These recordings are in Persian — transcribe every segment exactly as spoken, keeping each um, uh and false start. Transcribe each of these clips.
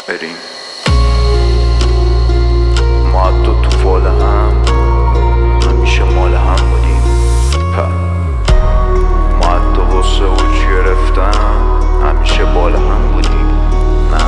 بریم. ما حتی تو فال هم همیشه مال هم بودیم. ما حتی غصه اوج گرفتم همیشه بال هم بودیم. نه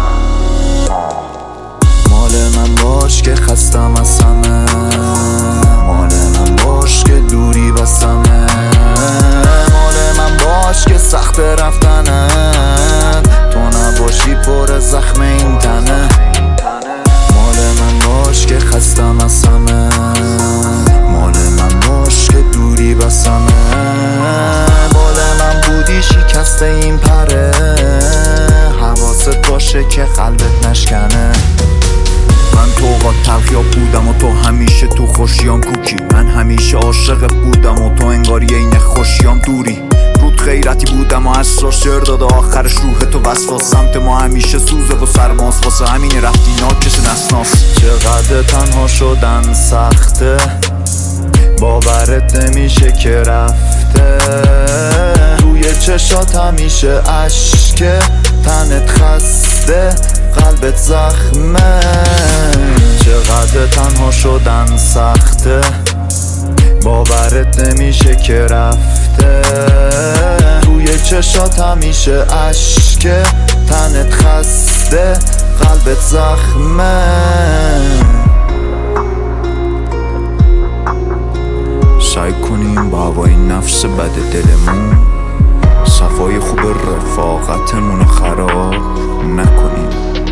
مال من باش که خستم از همه، مال من باش که دوری بسمه، مال من باش که سخت رفتنه، تو نباشی پر زخم این تنه. مال من باش که خستم از همه، مال من باش که دوری بسمه، مال من بودی شکست این پره، حواست باشه که قلبت نشکنه. من تو اوقات تلخیاب بودم و تو همیشه تو خوشیام کوکی، من همیشه عاشقت بودم و تو انگاری این خوشیام دوری. رود غیرتی بودم و اسرار شعر داده آخرش روح تو وسواس، سمت ما همیشه سوزه و سرماس، واسه همین رفتی ناکش نسناس. چقدر تنها شدن سخته، باورت نمیشه که رفته، روی چشات همیشه عشقه، تنت خسته قلبت زخمه. چقدر تنها شدن سخته، باورت نمیشه که رفته، روی چشات همیشه عشقه، تنت خسته قلبت زخمه. سعی کنیم با هوای نفس بد دلمون صفای خوب رفاقتمون خراب نکنیم.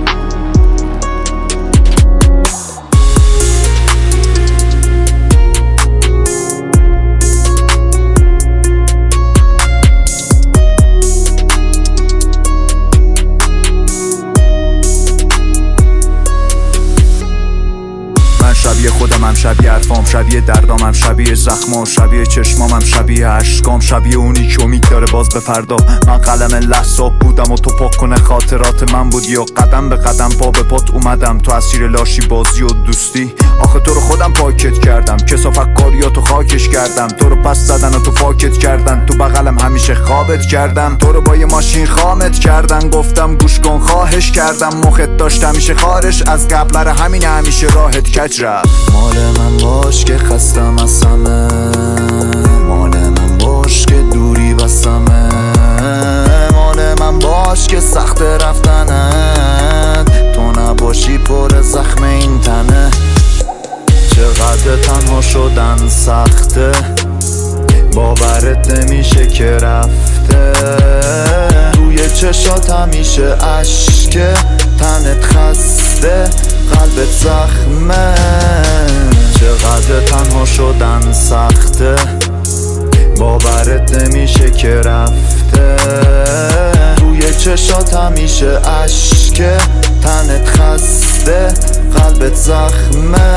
شبیه خودم هم، شبیه حرفام، شبیه دردام هم، شبیه زخمام، شبیه چشمام هم، شبیه عشقام، شبیه اونی که امید داره باز به فردا. من قلم لحظاب بودم و تو پاک کنه خاطرات من بودی و قدم به قدم پا به پات اومدم، تو اسیر لاشی بازی و دوستی. آخه تو رو خودم پاکت کردم، کسافت کاریاتو خاکش کردم، تو رو پس زدن و تو فاکت کردن، تو بغلم همیشه خوابت کردم، تو رو با یه ماشین خامت کردن، گفتم گوش کن خواهش کردم، مخت داشت همیشه خارش از قبل همین همیشه راحت کج رفت. مال من باش که خستم از همه، مال من باش که دوری بسمه، مال من باش که سخت رفتنت، تو نباشی پر زخم این تنه. چقدر تنها شدن سخته، باورت نمیشه که رفته، روی چشات همیشه عشقه، تنت خسته قلبت زخمه. چقدر تنها شدن سخته، باورت نمیشه که رفته، روی چشات همیشه عشقه، تنت خسته قلبت زخمه.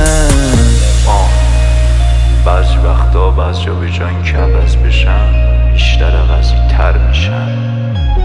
بعضی وقتا بعضی جا به جای که عوض بشن بیشتر عوضی تر میشن.